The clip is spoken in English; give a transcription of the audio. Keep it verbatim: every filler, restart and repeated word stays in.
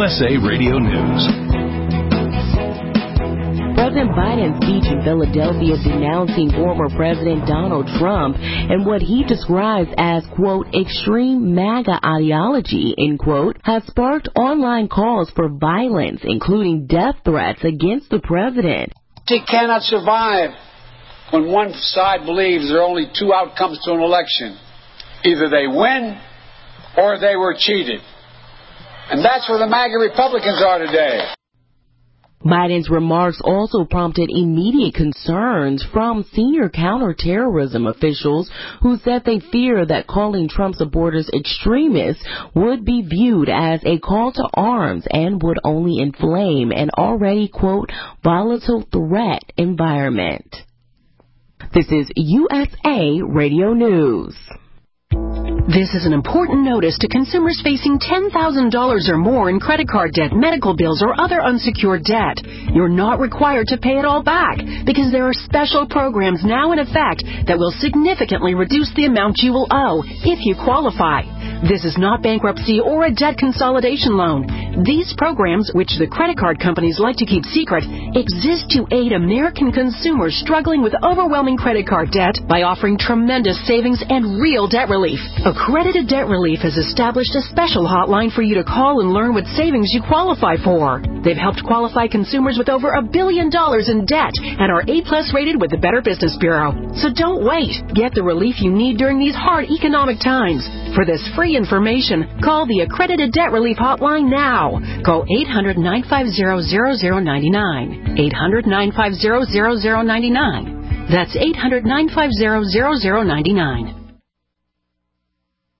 S A Radio News. President Biden's speech in Philadelphia denouncing former President Donald Trump and what he describes as, quote, extreme MAGA ideology, end quote, has sparked online calls for violence, including death threats against the president. He cannot survive when one side believes there are only two outcomes to an election. Either they win or they were cheated. And that's where the MAGA Republicans are today. Biden's remarks also prompted immediate concerns from senior counterterrorism officials who said they fear that calling Trump supporters extremists would be viewed as a call to arms and would only inflame an already, quote, volatile threat environment. This is U S A Radio News. This is an important notice to consumers facing ten thousand dollars or more in credit card debt, medical bills, or other unsecured debt. You're not required to pay it all back because there are special programs now in effect that will significantly reduce the amount you will owe if you qualify. This is not bankruptcy or a debt consolidation loan. These programs, which the credit card companies like to keep secret, exist to aid American consumers struggling with overwhelming credit card debt by offering tremendous savings and real debt relief. Accredited Debt Relief has established a special hotline for you to call and learn what savings you qualify for. They've helped qualify consumers with over a billion dollars in debt and are A plus rated with the Better Business Bureau. So don't wait. Get the relief you need during these hard economic times. For this free information, call the Accredited Debt Relief hotline now. Call eight hundred, nine five zero, zero zero nine nine. eight hundred, nine five zero, zero zero nine nine. That's eight hundred, nine five zero, zero zero nine nine.